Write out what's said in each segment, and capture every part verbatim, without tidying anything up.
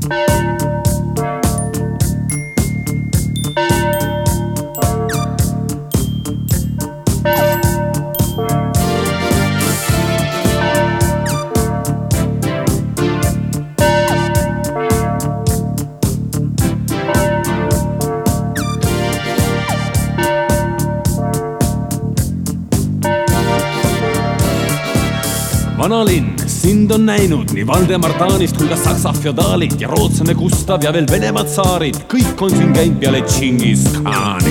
Vanalinn, sind on näinud nii Valdemar Taanist kui ka Saksa feodaalit ja rootslane Gustav ja veel Venemaad saarid. Kõik on siin käinud peale Džingis Khani.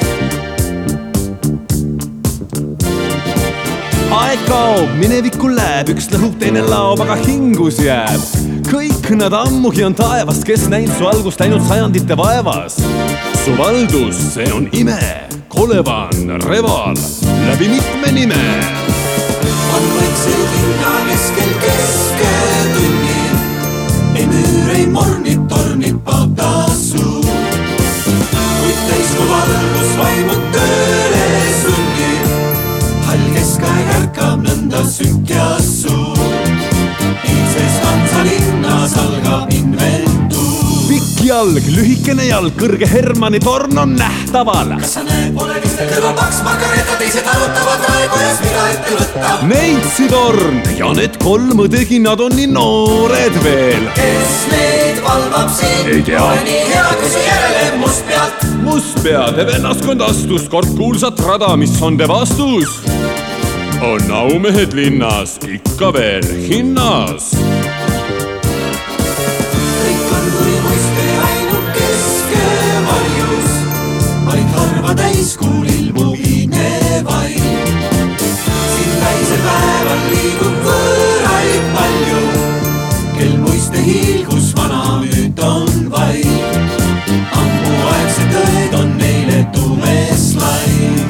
Aeg kaob, minevikul läheb, üks lõhub, teine laob, aga hingus jääb. Kõik nad ammugi on taevast, kes näinud su algust läinud sajandite vaevas. Su valdus, see on ime, Kolevan, Reval, läbi mitme nime. On vaikse linna keskel kesketunnil, ei müür, ei mornid, tornid paab tasu. Kuid täisku valgus vaimud tööle sunnib, hall keskaeg ärkab nõnda sünk ja suur. Iidses Hansa linnas algab inventuur. Pikk jalg, lühikene jalg, kõrge Hermanni torn on nähtaval. Kas sa näed, pole vist kõrva paks makareta, teised arutavad aegujas, mida ette võtta. Neitsi torn ja need kolm õdegi, nad on nii noored veel. Kes neid valvab siin? Ei tea. Ole nii hea, küsi järele must pealt. Must peade vennaskond astus kord kuulsat rada, mis on te vastus? On aumehed linnas ikka veel hinnas. Kõik on kui muiste ainult keske varjus, vaid harva täiskuul ilmub iidne vaid. Siin väisel päeval liigub võõraid palju, kel muiste hiilgus vana müüt on vaid. Ammuaegse tõed on neile tumes laid.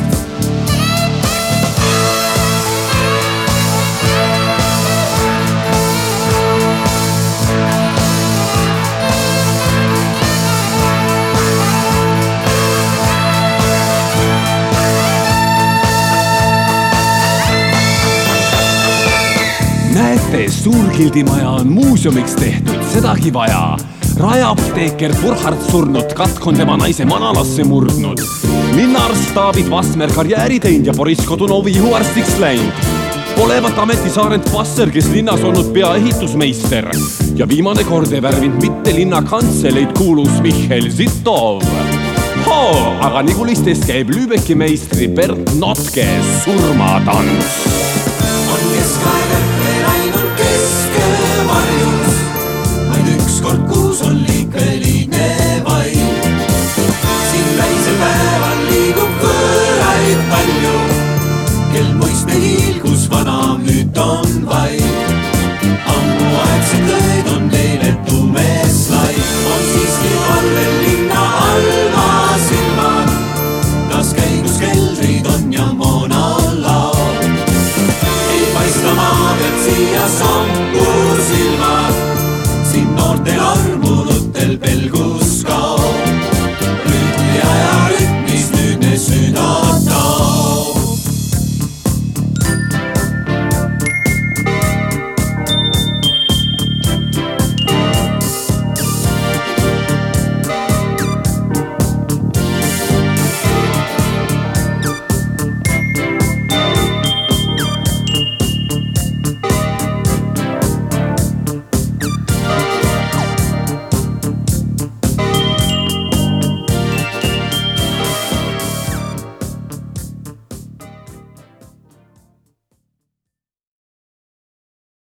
Näete, suurgildimaja on muuseumiks tehtud, sedagi vaja. Rajaapteeker Burhard surnud, katk on tema naise manalasse murdnud. Linnaarst David Vasmer karjääri teinud ja Boris Kodunovi ihuarstiks läinud. Polevat ametisaarent Passer, kes linnas olnud peaehitusmeister. Ja viimane kord ei värvinud mitte linna kantseleid kuulus Michel Zitov. Hoo, aga Nigulistes käib Lübecki meistri Bernt Notke surmatants. On keskaeg